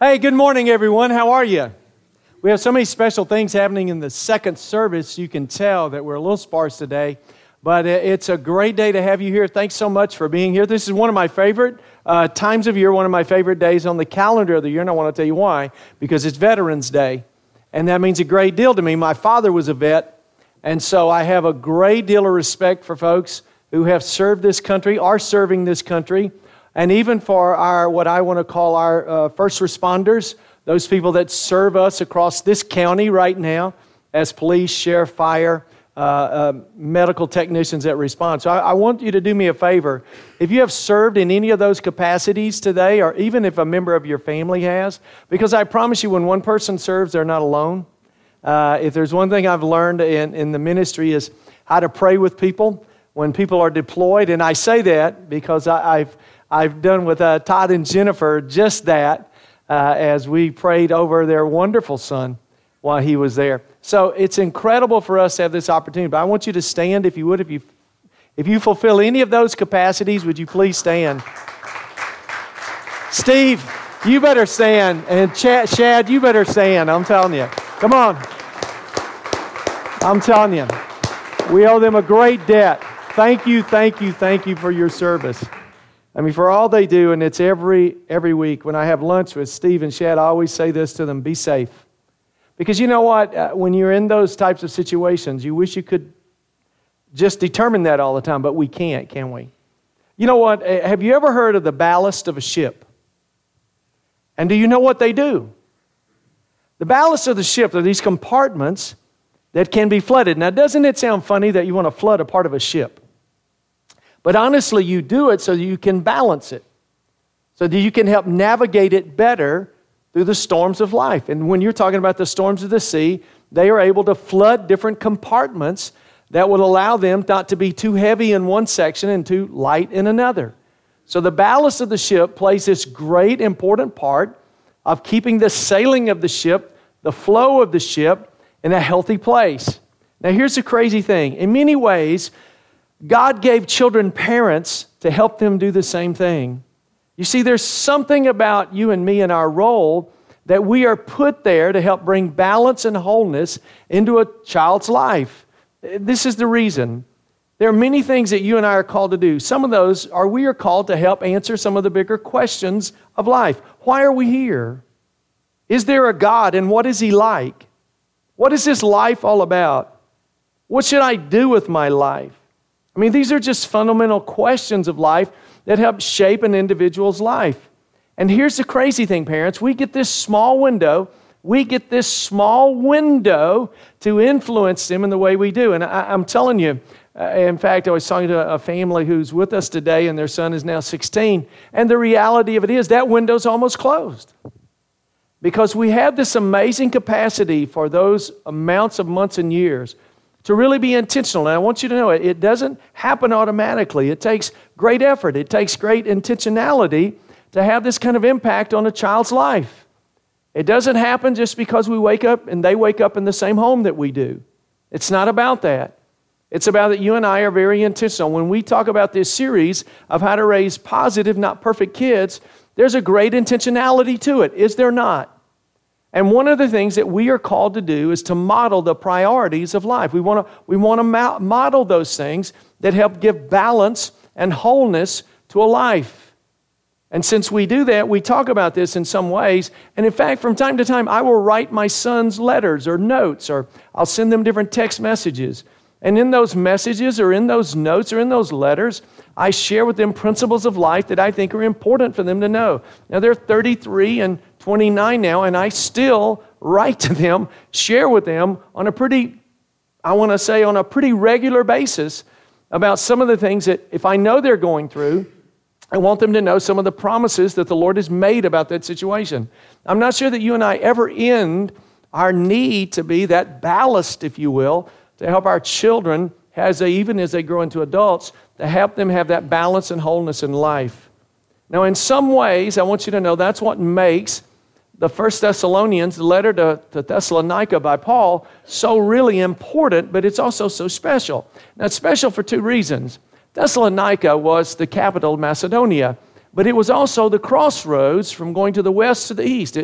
Hey, good morning, everyone. How are you? We have so many special things happening in the second service. You can tell that we're a little sparse today, but it's a great day to have you here. Thanks so much for being here. This is one of my favorite times of year, one of my favorite days on the calendar of the year, and I want to tell you why. Because it's Veterans Day, and that means a great deal to me. My father was a vet, and so I have a great deal of respect for folks who have served this country, are serving this country, and even for our, what I want to call our first responders, those people that serve us across this county right now as police, sheriff, fire, medical technicians that respond. So I want you to do me a favor. If you have served in any of those capacities today, or even if a member of your family has, because I promise you when one person serves, they're not alone. If there's one thing I've learned in the ministry is how to pray with people when people are deployed. And I say that because I've done with Todd and Jennifer just that as we prayed over their wonderful son while he was there. So it's incredible for us to have this opportunity. But I want you to stand, if you would. If you fulfill any of those capacities, would you please stand? Steve, you better stand. And Shad, you better stand. I'm telling you. Come on. I'm telling you. We owe them a great debt. Thank you for your service. I mean, for all they do, and it's every week when I have lunch with Steve and Shad, I always say this to them: be safe. Because you know what? When you're in those types of situations, you wish you could just determine that all the time, but we can't, can we? You know what? Have you ever heard of the ballast of a ship? And do you know what they do? The ballast of the ship are these compartments that can be flooded. Now, doesn't it sound funny that you want to flood a part of a ship? But honestly, you do it so you can balance it, so that you can help navigate it better through the storms of life. And when you're talking about the storms of the sea, they are able to flood different compartments that will allow them not to be too heavy in one section and too light in another. So the ballast of the ship plays this great important part of keeping the sailing of the ship, the flow of the ship, in a healthy place. Now here's the crazy thing. In many ways, God gave children parents to help them do the same thing. You see, there's something about you and me and our role that we are put there to help bring balance and wholeness into a child's life. This is the reason. There are many things that you and I are called to do. Some of those are we are called to help answer some of the bigger questions of life. Why are we here? Is there a God, and what is He like? What is this life all about? What should I do with my life? I mean, these are just fundamental questions of life that help shape an individual's life. And here's the crazy thing, parents. We get this small window to influence them in the way we do. And I'm telling you, in fact, I was talking to a family who's with us today, and their son is now 16. And the reality of it is that window's almost closed. Because we have this amazing capacity for those amounts of months and years to really be intentional. And I want you to know it doesn't happen automatically. It takes great effort. It takes great intentionality to have this kind of impact on a child's life. It doesn't happen just because we wake up and they wake up in the same home that we do. It's not about that. It's about that you and I are very intentional. When we talk about this series of how to raise positive, not perfect kids, there's a great intentionality to it, is there not? And one of the things that we are called to do is to model the priorities of life. We want to model those things that help give balance and wholeness to a life. And since we do that, we talk about this in some ways. And in fact, from time to time, I will write my sons letters or notes, or I'll send them different text messages. And in those messages or in those notes or in those letters, I share with them principles of life that I think are important for them to know. Now, they're 33 and 29 now, and I still write to them, share with them on a pretty regular basis about some of the things that if I know they're going through, I want them to know some of the promises that the Lord has made about that situation. I'm not sure that you and I ever end our need to be that ballast, if you will, to help our children, even as they grow into adults, to help them have that balance and wholeness in life. Now, in some ways, I want you to know that's what makes the First Thessalonians, the letter to Thessalonica by Paul, so really important, but it's also so special. Now, it's special for two reasons. Thessalonica was the capital of Macedonia, but it was also the crossroads from going to the west to the east.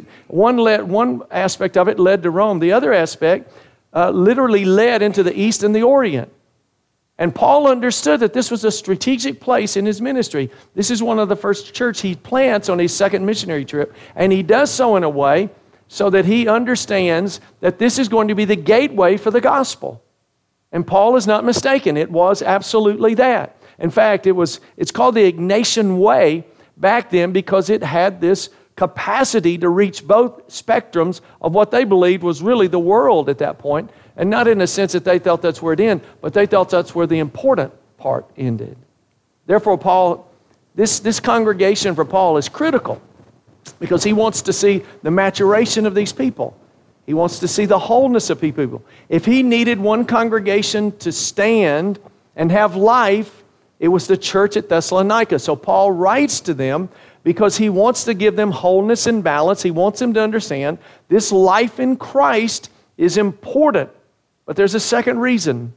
One aspect of it led to Rome. The other aspect literally led into the east and the orient. And Paul understood that this was a strategic place in his ministry. This is one of the first church he plants on his second missionary trip. And he does so in a way so that he understands that this is going to be the gateway for the gospel. And Paul is not mistaken. It was absolutely that. In fact, it's called the Ignatian Way back then because it had this capacity to reach both spectrums of what they believed was really the world at that point. And not in a sense that they felt that's where it ended, but they felt that's where the important part ended. Therefore, Paul, this congregation for Paul is critical because he wants to see the maturation of these people. He wants to see the wholeness of people. If he needed one congregation to stand and have life, it was the church at Thessalonica. So Paul writes to them because he wants to give them wholeness and balance. He wants them to understand this life in Christ is important. But there's a second reason.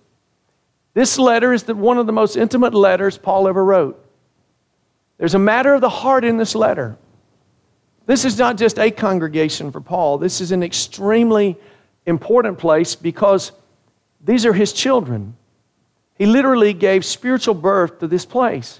This letter is one of the most intimate letters Paul ever wrote. There's a matter of the heart in this letter. This is not just a congregation for Paul. This is an extremely important place because these are his children. He literally gave spiritual birth to this place.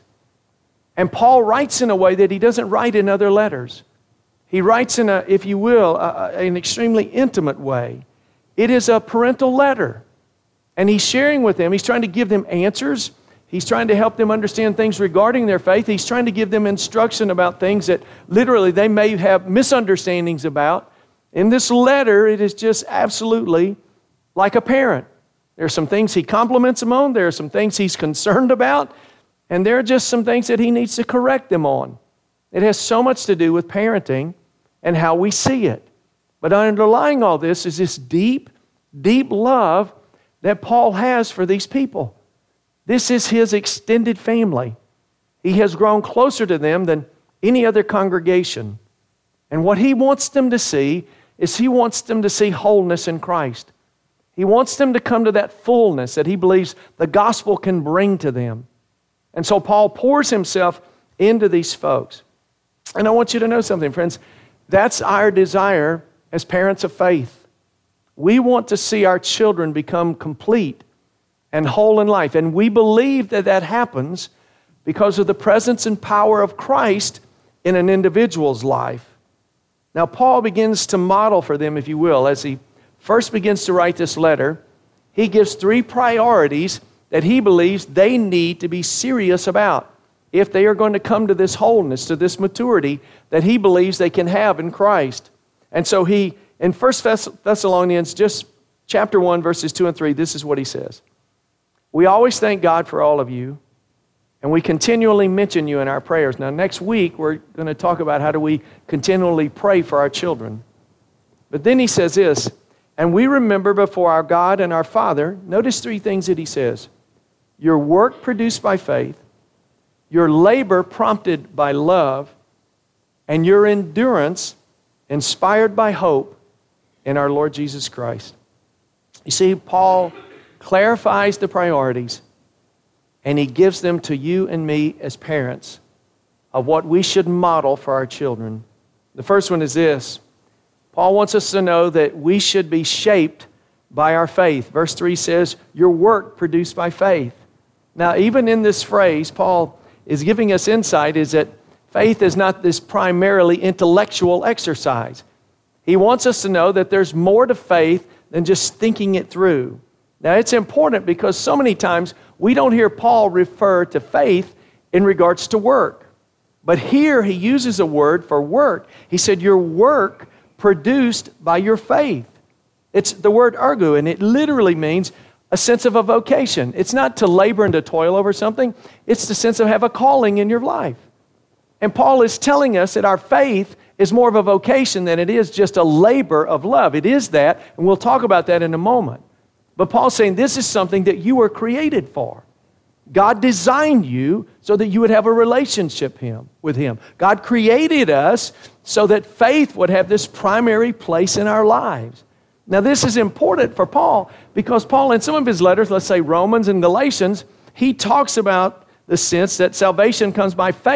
And Paul writes in a way that he doesn't write in other letters. He writes in if you will, an extremely intimate way. It is a parental letter. And he's sharing with them. He's trying to give them answers. He's trying to help them understand things regarding their faith. He's trying to give them instruction about things that literally they may have misunderstandings about. In this letter, it is just absolutely like a parent. There are some things he compliments them on. There are some things he's concerned about. And there are just some things that he needs to correct them on. It has so much to do with parenting and how we see it. But underlying all this is this deep, deep love that Paul has for these people. This is his extended family. He has grown closer to them than any other congregation. And what he wants them to see is he wants them to see wholeness in Christ. He wants them to come to that fullness that he believes the gospel can bring to them. And so Paul pours himself into these folks. And I want you to know something, friends. That's our desire as parents of faith. We want to see our children become complete and whole in life. And we believe that that happens because of the presence and power of Christ in an individual's life. Now, Paul begins to model for them, if you will, as he first begins to write this letter. He gives 3 priorities that he believes they need to be serious about if they are going to come to this wholeness, to this maturity that he believes they can have in Christ. And so he, in 1 Thessalonians, just chapter 1, verses 2 and 3, this is what he says. We always thank God for all of you, and we continually mention you in our prayers. Now, next week, we're going to talk about how do we continually pray for our children. But then he says this, and we remember before our God and our Father, notice 3 things that he says. Your work produced by faith, your labor prompted by love, and your endurance inspired by hope in our Lord Jesus Christ. You see, Paul clarifies the priorities, and he gives them to you and me as parents of what we should model for our children. The first one is this. Paul wants us to know that we should be shaped by our faith. Verse 3 says, your work produced by faith. Now, even in this phrase, Paul is giving us insight is that faith is not this primarily intellectual exercise. He wants us to know that there's more to faith than just thinking it through. Now, it's important because so many times we don't hear Paul refer to faith in regards to work. But here he uses a word for work. He said, your work produced by your faith. It's the word ergo, and it literally means a sense of a vocation. It's not to labor and to toil over something. It's the sense of have a calling in your life. And Paul is telling us that our faith is more of a vocation than it is just a labor of love. It is that, and we'll talk about that in a moment. But Paul's saying this is something that you were created for. God designed you so that you would have a relationship with Him. God created us so that faith would have this primary place in our lives. Now, this is important for Paul because Paul, in some of his letters, let's say Romans and Galatians, he talks about the sense that salvation comes by faith,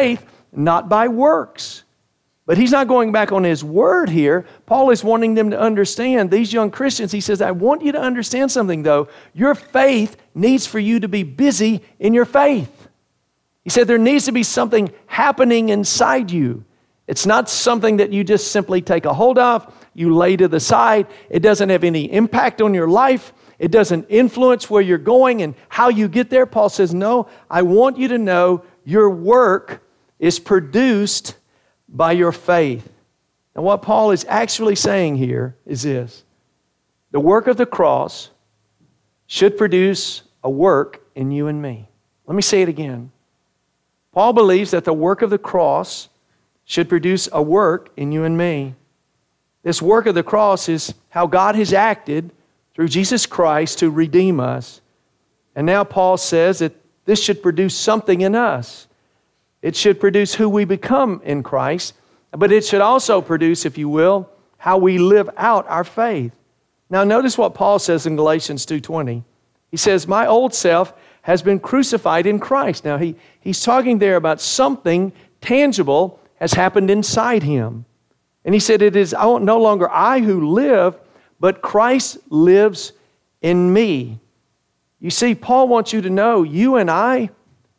not by works. But he's not going back on his word here. Paul is wanting them to understand, these young Christians, he says, I want you to understand something though. Your faith needs for you to be busy in your faith. He said there needs to be something happening inside you. It's not something that you just simply take a hold of, you lay to the side. It doesn't have any impact on your life. It doesn't influence where you're going and how you get there. Paul says, no, I want you to know your work is produced by your faith. And what Paul is actually saying here is this. The work of the cross should produce a work in you and me. Let me say it again. Paul believes that the work of the cross should produce a work in you and me. This work of the cross is how God has acted through Jesus Christ to redeem us. And now Paul says that this should produce something in us. It should produce who we become in Christ, but it should also produce, if you will, how we live out our faith. Now notice what Paul says in Galatians 2:20. He says, my old self has been crucified in Christ. Now he's talking there about something tangible has happened inside him. And he said, it is no longer I who live, but Christ lives in me. You see, Paul wants you to know, you and I,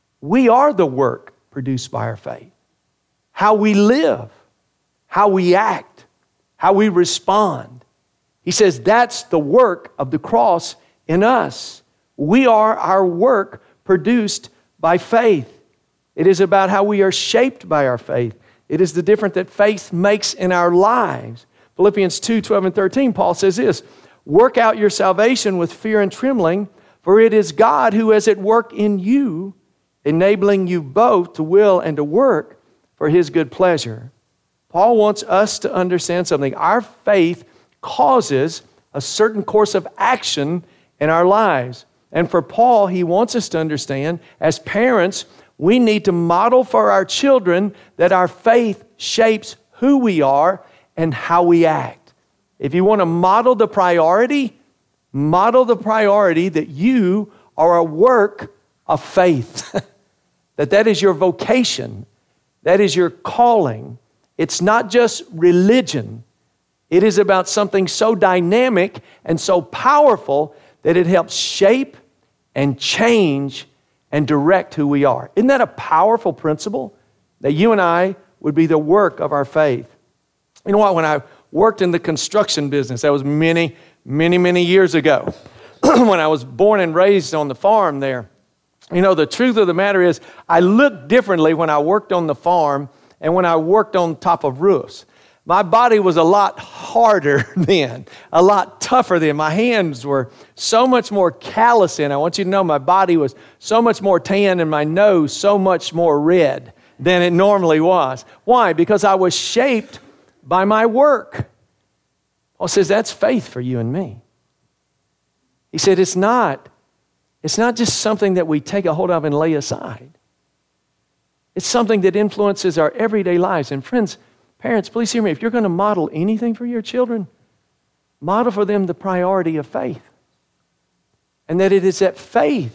we are the work produced by our faith. How we live, how we act, how we respond. He says that's the work of the cross in us. We are our work produced by faith. It is about how we are shaped by our faith. It is the difference that faith makes in our lives. Philippians 2:12 and 13, Paul says this, work out your salvation with fear and trembling, for it is God who is at work in you, enabling you both to will and to work for His good pleasure. Paul wants us to understand something. Our faith causes a certain course of action in our lives. And for Paul, he wants us to understand, as parents, we need to model for our children that our faith shapes who we are and how we act. If you want to model the priority that you are a work of faith. that is your vocation. That is your calling. It's not just religion. It is about something so dynamic and so powerful that it helps shape and change and direct who we are. Isn't that a powerful principle? That you and I would be the work of our faith. You know what? When I worked in the construction business, that was many, many, many years ago, when I was born and raised on the farm there, you know, the truth of the matter is I looked differently when I worked on the farm and when I worked on top of roofs. My body was a lot harder then, a lot tougher then. My hands were so much more callous then. I want you to know my body was so much more tan and my nose so much more red than it normally was. Why? Because I was shaped by my work. Paul says that's faith for you and me. He said it's not just something that we take a hold of and lay aside. It's something that influences our everyday lives. And friends, parents, please hear me. If you're going to model anything for your children, model for them the priority of faith. And that it is that faith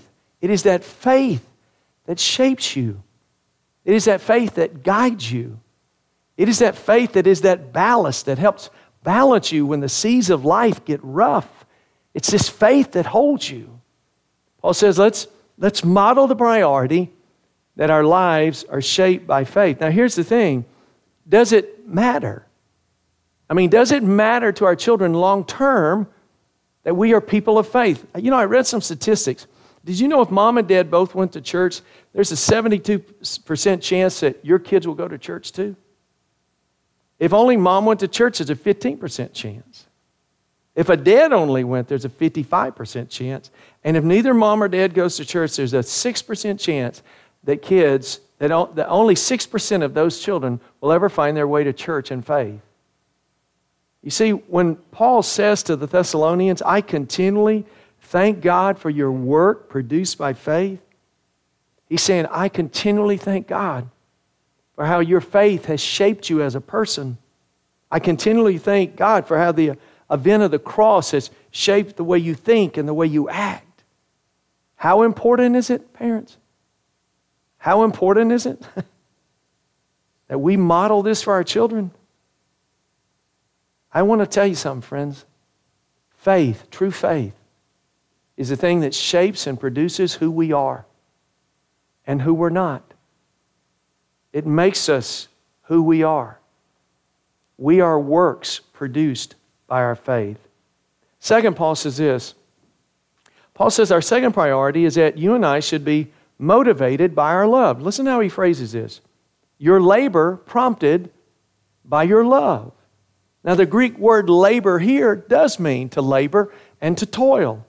that shapes you. It is that faith that guides you. It is that faith that is that ballast that helps balance you when the seas of life get rough. It's this faith that holds you. Paul says, let's model the priority that our lives are shaped by faith. Now here's the thing. Does it matter? I mean, does it matter to our children long term that we are people of faith? You know, I read some statistics. Did you know if mom and dad both went to church, there's a 72% chance that your kids will go to church too? If only mom went to church, there's a 15% chance. If a dad only went, there's a 55% chance. And if neither mom or dad goes to church, there's a 6% chance that only 6% of those children will ever find their way to church in faith. You see, when Paul says to the Thessalonians, I continually thank God for your work produced by faith, he's saying, I continually thank God for how your faith has shaped you as a person. I continually thank God for how the event of the cross has shaped the way you think and the way you act. How important is it, parents? How important is it? that we model this for our children? I want to tell you something, friends. Faith, true faith, is the thing that shapes and produces who we are and who we're not. It makes us who we are. We are works produced by our faith. Second, Paul says this. Paul says our second priority is that you and I should be motivated by our love. Listen how he phrases this. Your labor prompted by your love. Now the Greek word labor here does mean to labor and to toil.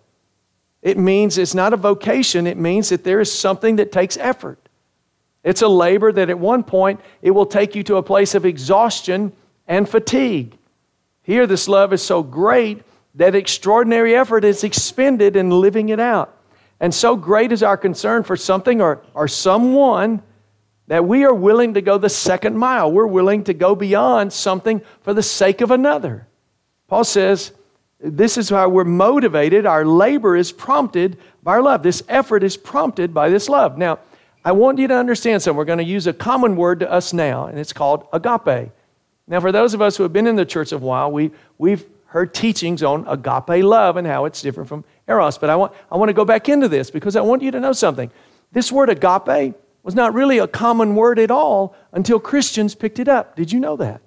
It means it's not a vocation. It means that there is something that takes effort. It's a labor that at one point it will take you to a place of exhaustion and fatigue. Here this love is so great that extraordinary effort is expended in living it out. And so great is our concern for something or someone that we are willing to go the second mile. We're willing to go beyond something for the sake of another. Paul says, this is how we're motivated. Our labor is prompted by our love. This effort is prompted by this love. Now, I want you to understand something. We're going to use a common word to us now, and it's called agape. Now, for those of us who have been in the church a while, we've heard teachings on agape love and how it's different from eros. But I want to go back into this because I want you to know something. This word agape was not really a common word at all until Christians picked it up. Did you know that?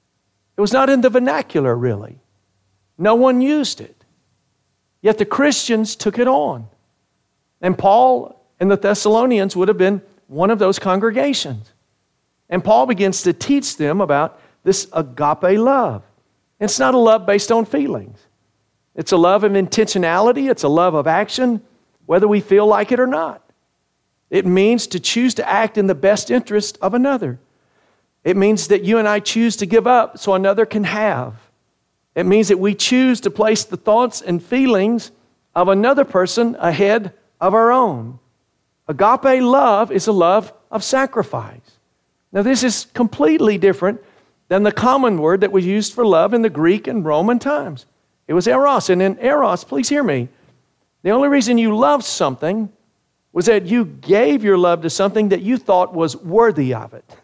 It was not in the vernacular, really. No one used it. Yet the Christians took it on. And Paul and the Thessalonians would have been one of those congregations. And Paul begins to teach them about this agape love. It's not a love based on feelings. It's a love of intentionality. It's a love of action, whether we feel like it or not. It means to choose to act in the best interest of another. It means that you and I choose to give up so another can have. It means that we choose to place the thoughts and feelings of another person ahead of our own. Agape love is a love of sacrifice. Now, this is completely different than the common word that was used for love in the Greek and Roman times. It was eros. And in eros, please hear me, the only reason you loved something was that you gave your love to something that you thought was worthy of it.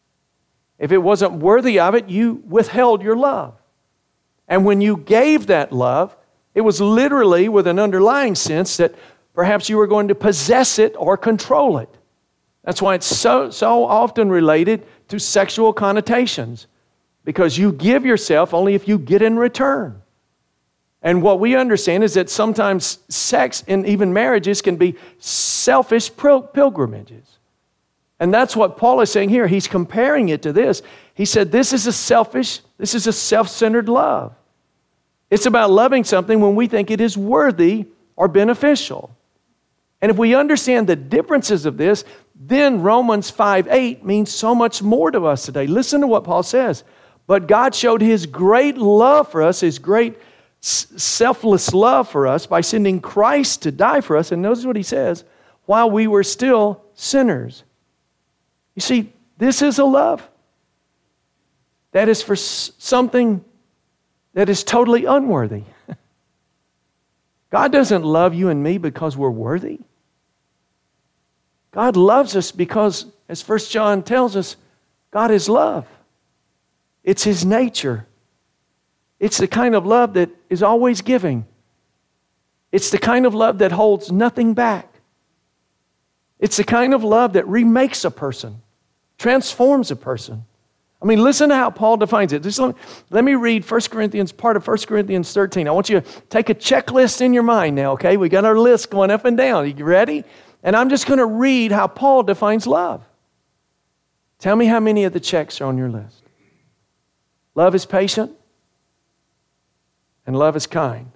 If it wasn't worthy of it, you withheld your love. And when you gave that love, it was literally with an underlying sense that perhaps you were going to possess it or control it. That's why it's so often related to sexual connotations, because you give yourself only if you get in return. And what we understand is that sometimes sex and even marriages can be selfish pilgrimages. And that's what Paul is saying here. He's comparing it to this. He said this is a self-centered love. It's about loving something when we think it is worthy or beneficial. And if we understand the differences of this, then Romans 5:8 means so much more to us today. Listen to what Paul says. But God showed His great love for us, His great selfless love for us by sending Christ to die for us. And notice what He says, while we were still sinners. You see, this is a love that is for something that is totally unworthy. God doesn't love you and me because we're worthy. God loves us because, as 1 John tells us, God is love. It's His nature. It's the kind of love that is always giving. It's the kind of love that holds nothing back. It's the kind of love that remakes a person, transforms a person. I mean, listen to how Paul defines it. Let me read part of 1 Corinthians 13. I want you to take a checklist in your mind now, okay? We got our list going up and down. Are you ready? And I'm just going to read how Paul defines love. Tell me how many of the checks are on your list. Love is patient, and love is kind.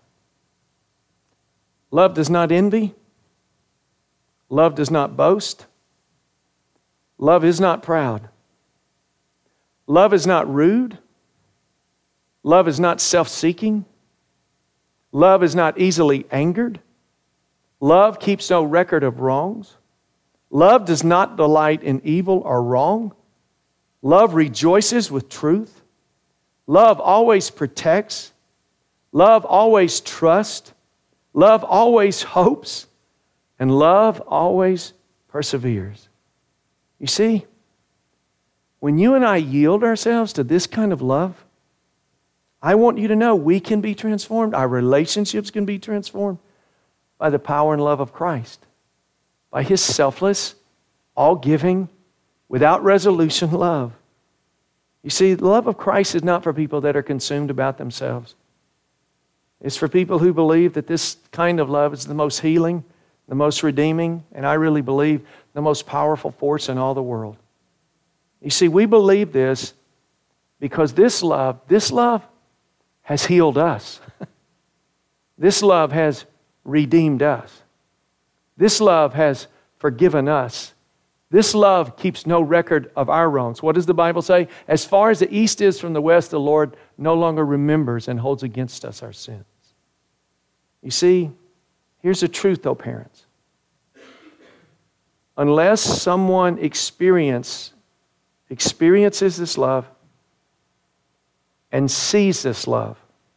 Love does not envy. Love does not boast. Love is not proud. Love is not rude. Love is not self-seeking. Love is not easily angered. Love keeps no record of wrongs. Love does not delight in evil or wrong. Love rejoices with truth. Love always protects. Love always trusts. Love always hopes. And love always perseveres. You see, when you and I yield ourselves to this kind of love, I want you to know we can be transformed. Our relationships can be transformed by the power and love of Christ, by His selfless, all-giving, without resolution love. You see, the love of Christ is not for people that are consumed about themselves. It's for people who believe that this kind of love is the most healing, the most redeeming, and I really believe the most powerful force in all the world. You see, we believe this because this love has healed us. This love has redeemed us. This love has forgiven us. This love keeps no record of our wrongs. What does the Bible say? As far as the east is from the west, the Lord no longer remembers and holds against us our sins. You see, here's the truth though, parents. Unless someone experiences this love and sees this love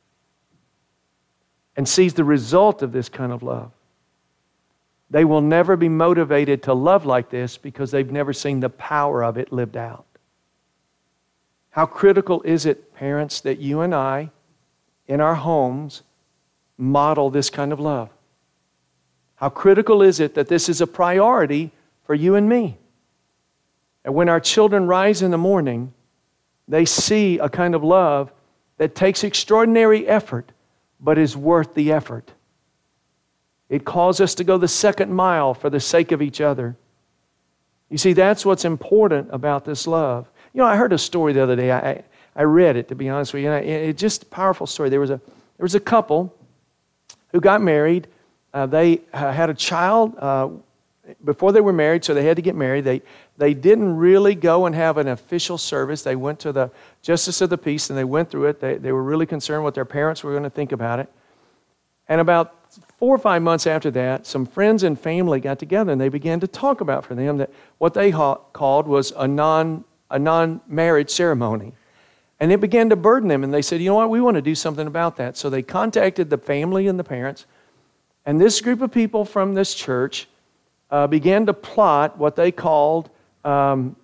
and sees the result of this kind of love, they will never be motivated to love like this because they've never seen the power of it lived out. How critical is it, parents, that you and I, in our homes, model this kind of love? How critical is it that this is a priority for you and me? And when our children rise in the morning, they see a kind of love that takes extraordinary effort, but is worth the effort. It calls us to go the second mile for the sake of each other. You see, that's what's important about this love. You know, I heard a story the other day. I read it, to be honest with you. It's just a powerful story. There was a couple who got married. They had a child before they were married, so they had to get married. They didn't really go and have an official service. They went to the Justice of the Peace, and they went through it. They were really concerned what their parents were going to think about it. And about 4 or 5 months after that, some friends and family got together, and they began to talk about for them that what they called was a non-marriage ceremony. And it began to burden them, and they said, you know what, we want to do something about that. So they contacted the family and the parents, and this group of people from this church began to plot what they called it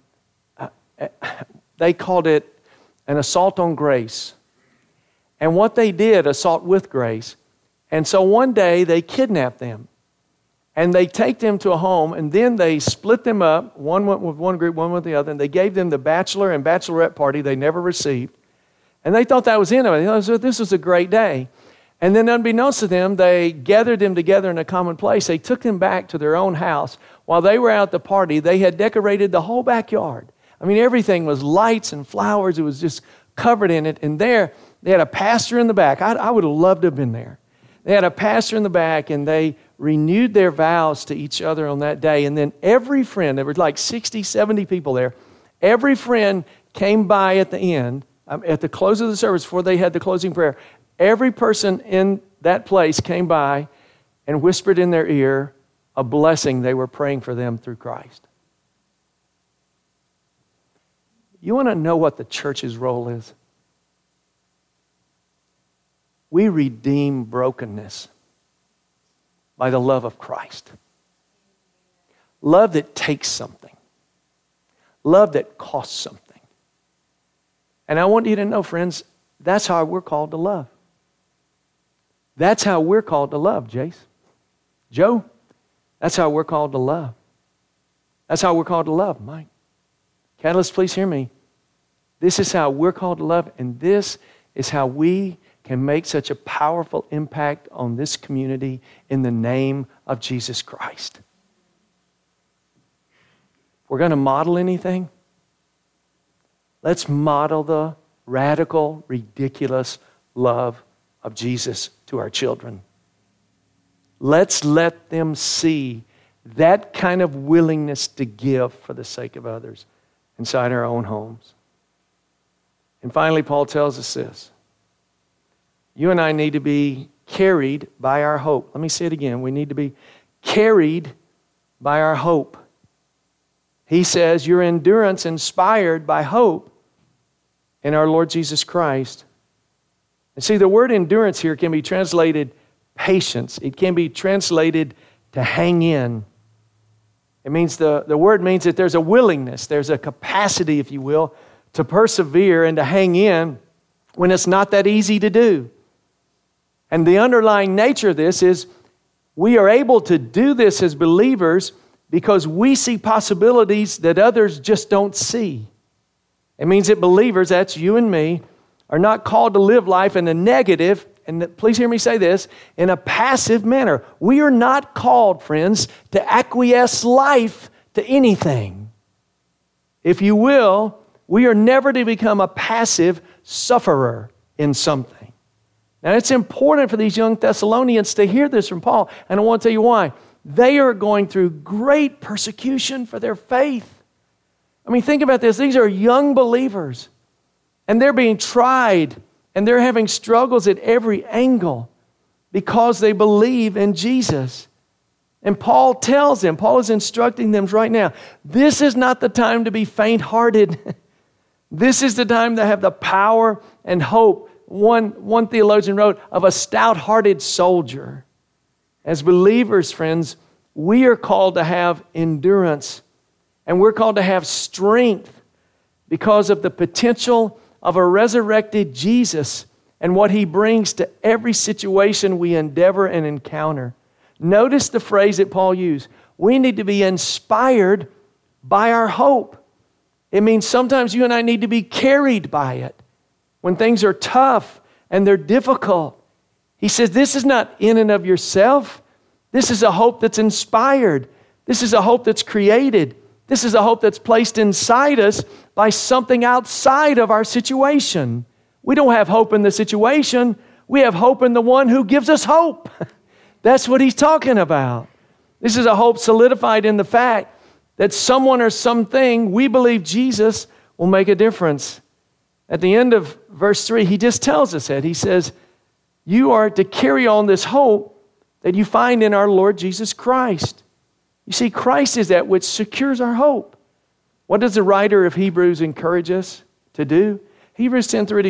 an assault on grace. And what they did, assault with grace. And so one day they kidnapped them. And they take them to a home, and then they split them up. One went with one group, one with the other, and they gave them the bachelor and bachelorette party they never received. And they thought that was the end of it. They thought, this was a great day. And then unbeknownst to them, they gathered them together in a common place. They took them back to their own house. While they were out at the party, they had decorated the whole backyard. I mean, everything was lights and flowers. It was just covered in it. And there, they had a pastor in the back. I would have loved to have been there. They had a pastor in the back, and they renewed their vows to each other on that day. And then every friend, there were like 60, 70 people there, every friend came by at the end, at the close of the service, before they had the closing prayer. Every person in that place came by and whispered in their ear a blessing they were praying for them through Christ. You want to know what the church's role is? We redeem brokenness by the love of Christ. Love that takes something. Love that costs something. And I want you to know, friends, that's how we're called to love. That's how we're called to love, Jace. Joe, that's how we're called to love. That's how we're called to love, Mike. Catalyst, please hear me. This is how we're called to love, and this is how we can make such a powerful impact on this community in the name of Jesus Christ. If we're going to model anything, let's model the radical, ridiculous love of Jesus to our children. Let's let them see that kind of willingness to give for the sake of others inside our own homes. And finally, Paul tells us this. You and I need to be carried by our hope. Let me say it again. We need to be carried by our hope. He says, your endurance inspired by hope in our Lord Jesus Christ. And see, the word endurance here can be translated patience. It can be translated to hang in. It means the word means that there's a willingness, there's a capacity, if you will, to persevere and to hang in when it's not that easy to do. And the underlying nature of this is we are able to do this as believers because we see possibilities that others just don't see. It means that believers, that's you and me, are not called to live life in a negative, and please hear me say this, in a passive manner. We are not called, friends, to acquiesce life to anything. If you will, we are never to become a passive sufferer in something. Now, it's important for these young Thessalonians to hear this from Paul, and I want to tell you why. They are going through great persecution for their faith. I mean, think about this. These are young believers, and they're being tried, and they're having struggles at every angle because they believe in Jesus. And Paul tells them, Paul is instructing them right now, this is not the time to be faint-hearted. This is the time to have the power and hope. One theologian wrote, of a stout-hearted soldier. As believers, friends, we are called to have endurance, and we're called to have strength because of the potential of a resurrected Jesus and what He brings to every situation we endeavor and encounter. Notice the phrase that Paul used. We need to be inspired by our hope. It means sometimes you and I need to be carried by it. When things are tough and they're difficult, he says this is not in and of yourself. This is a hope that's inspired. This is a hope that's created. This is a hope that's placed inside us by something outside of our situation. We don't have hope in the situation. We have hope in the one who gives us hope. That's what he's talking about. This is a hope solidified in the fact that someone or something, we believe Jesus, will make a difference. At the end of verse 3, he just tells us that. He says, you are to carry on this hope that you find in our Lord Jesus Christ. You see, Christ is that which secures our hope. What does the writer of Hebrews encourage us to do? Hebrews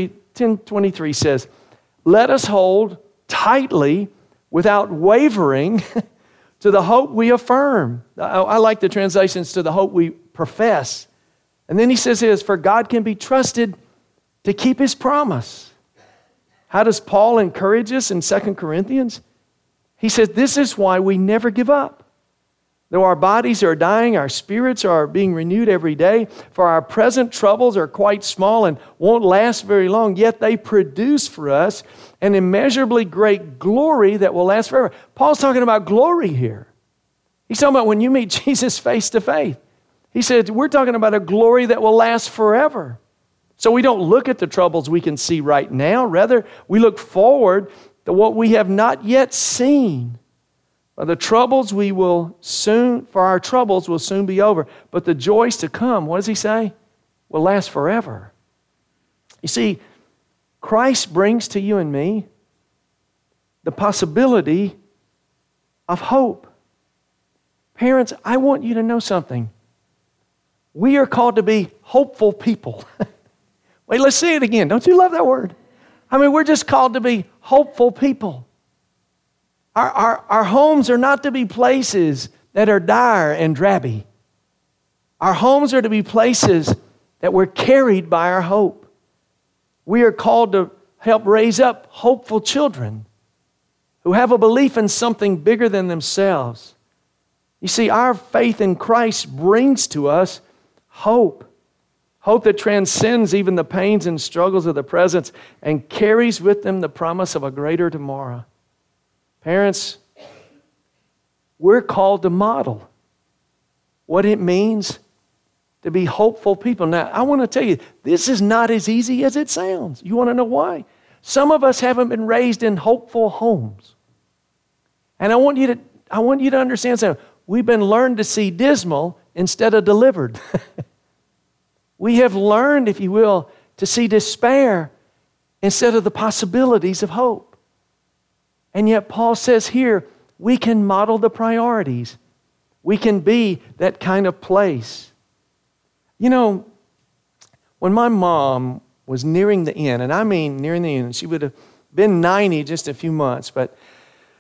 10:23 says, let us hold tightly without wavering to the hope we affirm. I like the translations to the hope we profess. And then he says this, for God can be trusted to keep His promise. How does Paul encourage us in 2 Corinthians? He says, this is why we never give up. Though our bodies are dying, our spirits are being renewed every day, for our present troubles are quite small and won't last very long, yet they produce for us an immeasurably great glory that will last forever. Paul's talking about glory here. He's talking about when you meet Jesus face to face. He said, we're talking about a glory that will last forever. So we don't look at the troubles we can see right now. Rather, we look forward to what we have not yet seen. For our troubles will soon be over. But the joys to come, what does he say? Will last forever. You see, Christ brings to you and me the possibility of hope. Parents, I want you to know something. We are called to be hopeful people. Wait, let's say it again. Don't you love that word? I mean, we're just called to be hopeful people. Our homes are not to be places that are dire and drabby. Our homes are to be places that we're carried by our hope. We are called to help raise up hopeful children who have a belief in something bigger than themselves. You see, our faith in Christ brings to us hope. Hope that transcends even the pains and struggles of the present and carries with them the promise of a greater tomorrow. Parents, we're called to model what it means to be hopeful people. Now, I want to tell you, this is not as easy as it sounds. You want to know why? Some of us haven't been raised in hopeful homes. And I want you to understand something. We've been learned to see dismal instead of delivered. We have learned, if you will, to see despair instead of the possibilities of hope. And yet Paul says here, we can model the priorities. We can be that kind of place. You know, when my mom was nearing the end, and I mean nearing the end, she would have been 90 just a few months, but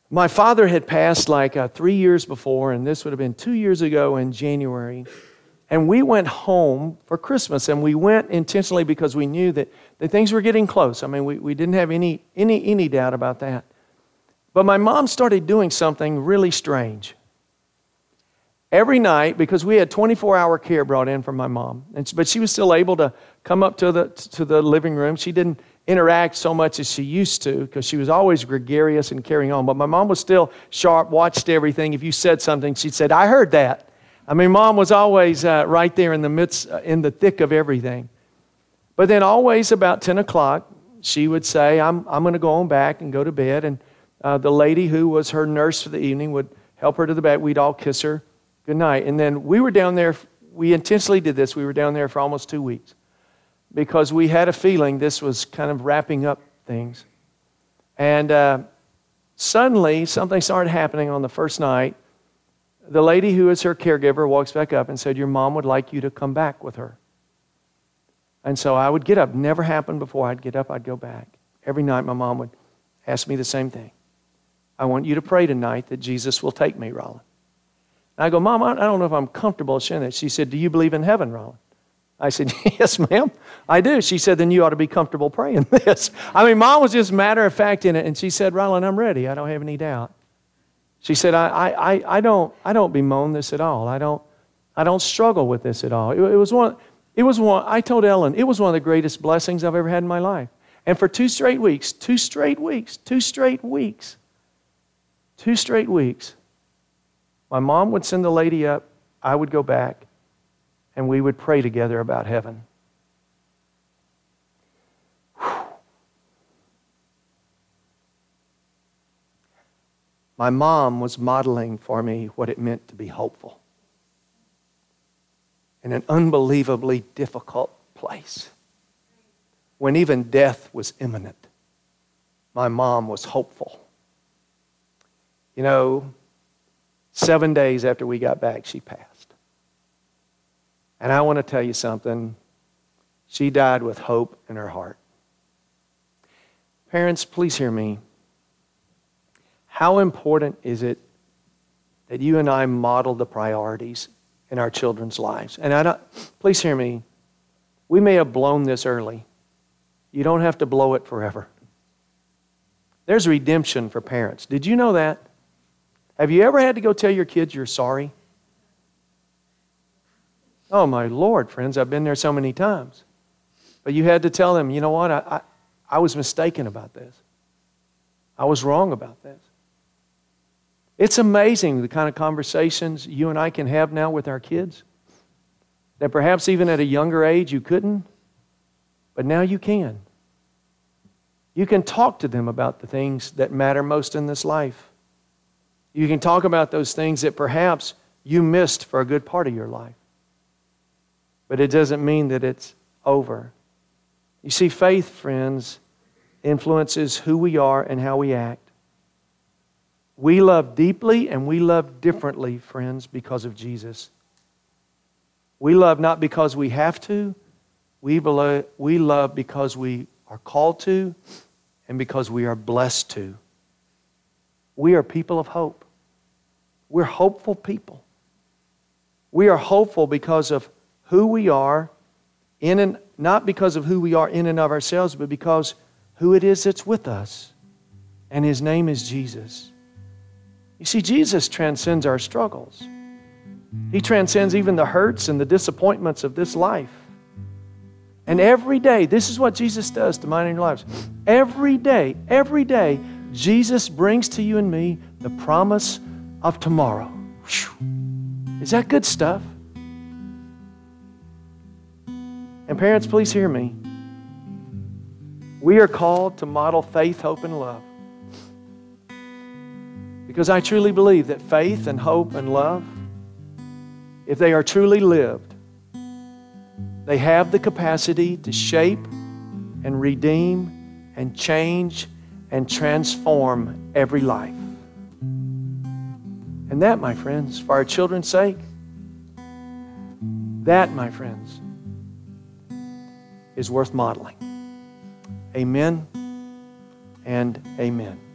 My father had passed like 3 years before, and this would have been 2 years ago in January. And we went home for Christmas, and we went intentionally because we knew that things were getting close. I mean, we didn't have any doubt about that. But my mom started doing something really strange. Every night, because we had 24-hour care brought in from my mom, but she was still able to come up to the living room. She didn't interact so much as she used to because she was always gregarious and carrying on. But my mom was still sharp, watched everything. If you said something, she'd say, "I heard that." I mean, Mom was always right there in the midst, in the thick of everything. But then always about 10 o'clock, she would say, I'm going to go on back and go to bed. And the lady who was her nurse for the evening would help her to the bed. We'd all kiss her good night. And then we were down there. We intentionally did this. We were down there for almost 2 weeks because we had a feeling this was kind of wrapping up things. And suddenly, something started happening on the first night. The lady who is her caregiver walks back up and said, "Your mom would like you to come back with her." And so I would get up. Never happened before. I'd get up, I'd go back. Every night my mom would ask me the same thing. "I want you to pray tonight that Jesus will take me, Roland." And I go, "Mom, I don't know if I'm comfortable sharing that." She said, "Do you believe in heaven, Roland?" I said, "Yes, ma'am, I do." She said, "Then you ought to be comfortable praying this." I mean, Mom was just matter of fact in it. And she said, "Roland, I'm ready. I don't have any doubt." She said, I don't bemoan this at all. I don't struggle with this at all. It was one, I told Ellen, it was one of the greatest blessings I've ever had in my life. And for 2 straight weeks, my mom would send the lady up, I would go back, and we would pray together about heaven. My mom was modeling for me what it meant to be hopeful in an unbelievably difficult place. When even death was imminent, my mom was hopeful. 7 days after we got back, she passed. And I want to tell you something. She died with hope in her heart. Parents, please hear me. How important is it that you and I model the priorities in our children's lives? And please hear me. We may have blown this early. You don't have to blow it forever. There's redemption for parents. Did you know that? Have you ever had to go tell your kids you're sorry? Oh, my Lord, friends, I've been there so many times. But you had to tell them, you know what, I was mistaken about this. I was wrong about this. It's amazing the kind of conversations you and I can have now with our kids that perhaps even at a younger age you couldn't, but now you can. You can talk to them about the things that matter most in this life. You can talk about those things that perhaps you missed for a good part of your life. But it doesn't mean that it's over. You see, faith, friends, influences who we are and how we act. We love deeply and we love differently, friends, because of Jesus. We love not because we have to. We love because we are called to and because we are blessed to. We are people of hope. We're hopeful people. We are hopeful because of who we are, not because of who we are in and of ourselves, but because who it is that's with us. And His name is Jesus. You see, Jesus transcends our struggles. He transcends even the hurts and the disappointments of this life. And every day, this is what Jesus does to mine and your lives. Every day, Jesus brings to you and me the promise of tomorrow. Whew. Is that good stuff? And parents, please hear me. We are called to model faith, hope, and love. Because I truly believe that faith and hope and love, if they are truly lived, they have the capacity to shape and redeem and change and transform every life. And that, my friends, for our children's sake, that, my friends, is worth modeling. Amen and amen.